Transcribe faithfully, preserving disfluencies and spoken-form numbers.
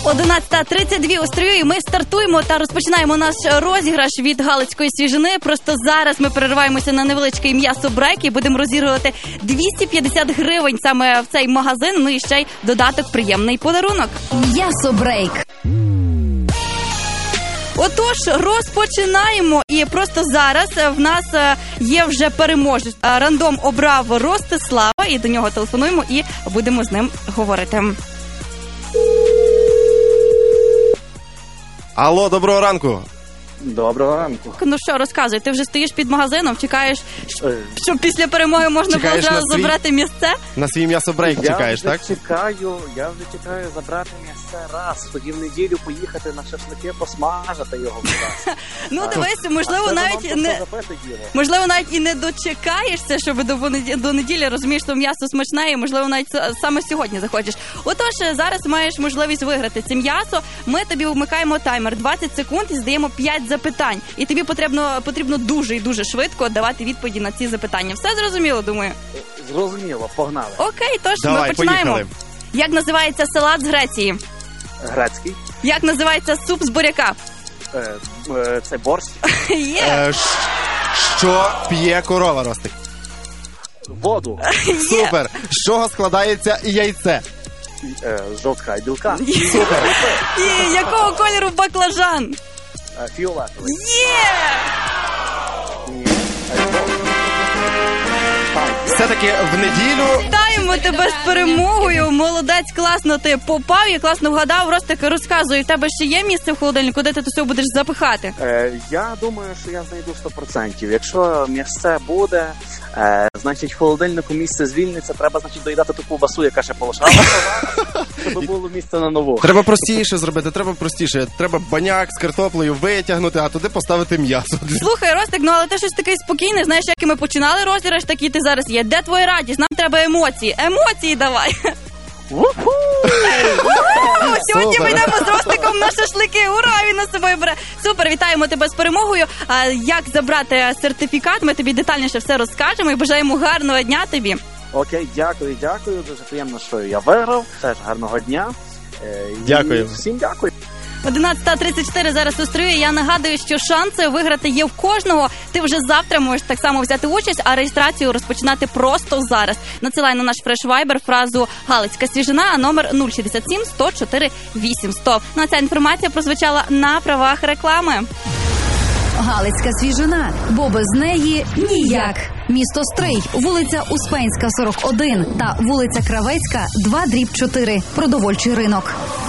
одинадцята тридцять два у Стрию, і ми стартуємо та розпочинаємо наш розіграш від Галицької свіжини. Просто зараз ми перериваємося на невеличкий м'ясо-брейк і будемо розігрувати двісті п'ятдесят гривень саме в цей магазин. Ну і ще й додаток приємний подарунок. М'ясо-брейк. Отож, розпочинаємо. І просто зараз в нас є вже переможець. Рандом обрав Ростислава, і до нього телефонуємо і будемо з ним говорити. Алло, доброго ранку. Доброго ранку. Ну що, розказуй, ти вже стоїш під магазином, чекаєш, щоб після перемоги можна було зразу свій... забрати місце? На свій м'ясо-брейк чекаєш, так? Я вже чекаю, я вже чекаю забрати місце раз, тоді в неділю поїхати на шашлики, посмажити його. Ну, дивись, можливо, навіть не можливо, навіть і не дочекаєшся, щоб до неділі, до неділі розумієш, що м'ясо смачне, і можливо, навіть саме сьогодні захочеш. Отож, зараз маєш можливість виграти це м'ясо. Ми тобі вмикаємо таймер двадцять секунд і здаємо п'ять запитань. І тобі потрібно, потрібно дуже і дуже швидко давати відповіді на ці запитання. Все зрозуміло, думаю? Зрозуміло, погнали. Окей, тож Давай, ми починаємо. Поїхали. Як називається салат з Греції? Грецький. Як називається суп з буряка? Е, е, це борщ. Є. Е, що п'є корова, Ростик? Воду. Супер. З чого складається яйце? Е, жовтка і білка. Супер. І якого кольору баклажан? Е, фіолетовий. Є! Ні. Все-таки в неділю... Вітаємо тебе з перемогою. Молодець, класно ти попав і класно вгадав. Ростик, розказуй, в тебе ще є місце в холодильнику, де ти все будеш запихати? Е, я думаю, що я знайду сто відсотків. Якщо місце буде, е, значить в холодильнику місце звільниться, треба, значить, доїдати ту ковбасу, яка ще полишалася, щоб було місце на нову. Треба простіше зробити, треба простіше. Треба баняк з картоплею витягнути, а туди поставити м'ясо. Слухай, Ростик, ну але ти щось такий спокійний, знаєш, як і ми починали розіграш, так і ти зараз є. Де твоя радість? Нам треба емоції. Емоції давай. Сьогодні ми йдемо з Ростиком на шашлики. Ура, він нас з собою бере. Супер, вітаємо тебе з перемогою. А як забрати сертифікат, ми тобі детальніше все розкажемо і бажаємо гарного дня тобі. Окей, дякую, дякую. Дуже приємно, що я виграв. Теж гарного дня. Е, Дякую. Всім дякую. одинадцята тридцять чотири зараз у Стрию. Я нагадую, що шанси виграти є в кожного. Ти вже завтра можеш так само взяти участь, а реєстрацію розпочинати просто зараз. Надсилай на наш фреш-вайбер фразу «Галицька свіжина», а номер нуль шістдесят сім сто чотири вісім сто. Ну а ця інформація прозвучала на правах реклами. Галицька свіжина, бо без неї ніяк. Місто Стрий, вулиця Успенська, сорок один та вулиця Кравецька, два дріб чотири. Продовольчий ринок.